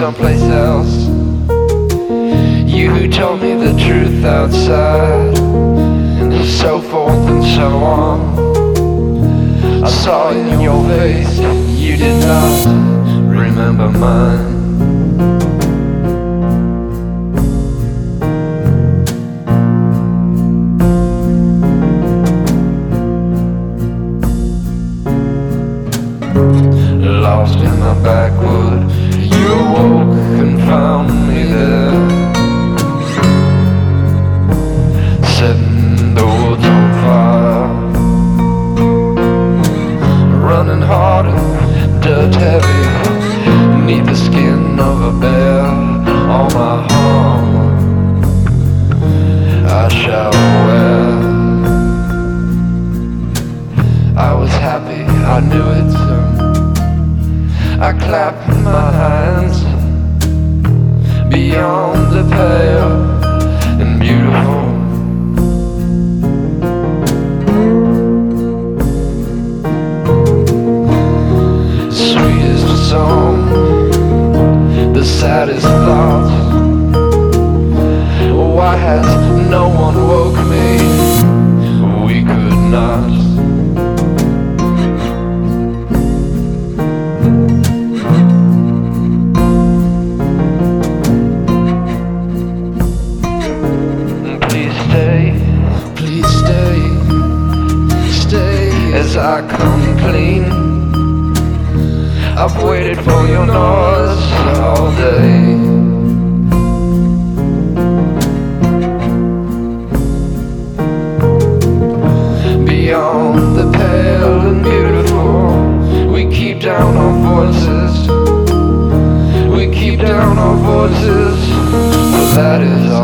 someplace else. You who told me the truth outside, and so forth and so on. I saw in your face you did not remember mine. Lost in the backwood, you awoke and found me there, setting the woods on fire, running hard and dirt heavy, neath the skin of a bear. All my harm I shall wear. I was happy, I knew it soon. I clapped my hands beyond the pale and beautiful. Sweetest song, the saddest thought. Why has no one woke me? We could not. As I come clean, I've waited for your noise all day. Beyond the pale and beautiful, we keep down our voices. We keep down our voices, for that is all.